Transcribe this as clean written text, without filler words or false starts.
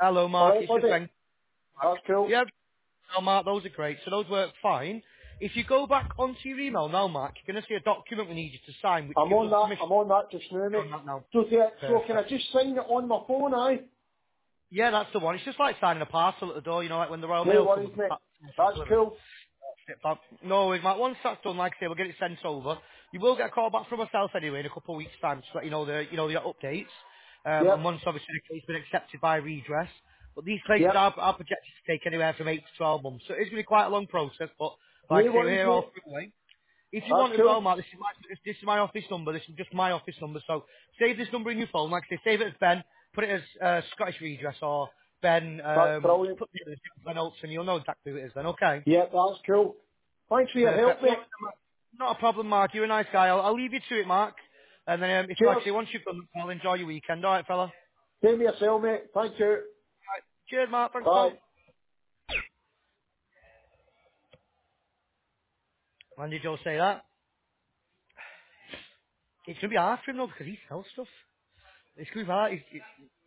Hello, Mark. Alright, It's just buddy. Ben. That's cool. Yeah, no, Mark, those are great. So those work fine. If you go back onto your email now, Mark, you're going to see a document we need you to sign, which I'm gives on us that. permission I'm on that just now, on mate. that now. So can I Perfect. just sign it on my phone, aye? Yeah, that's the one. It's just like signing a parcel at the door, you know, like when the Royal No Mail comes worries, and mate. it's That's delivered. cool. But no worries, Mark. Once that's done, like I say, we'll get it sent over. You will get a call back from myself anyway in a couple of weeks' time to let you know the updates. And Yep. once obviously the case's been accepted by redress. But these cases Yep. are projected to take anywhere from 8 to 12 months. So it is going to be quite a long process, but like No I say, we're worries, here all mate. through the way. If you That's want as well, cool. Mark, this is my office number. This is just my office number. So save this number in your phone. Like I say, save it as Ben. Put it as Scottish redress or Ben. That's Just brilliant. put it as Ben Oates and you'll know exactly who it is then. Okay. Yep, that's cool. Thanks for your help, Perfect. No, mate. not a problem, Mark. You're a nice guy. I'll leave you to it, Mark. And then, if like Cheers. I say, once you've done, I'll enjoy your weekend. All right, fella. All Give me a cell, mate. Thank you. right. Cheers, Mark. Thanks, Bye. pal. When did Joe say that? It's gonna be hard for him though because he sells stuff. It's gonna be hard.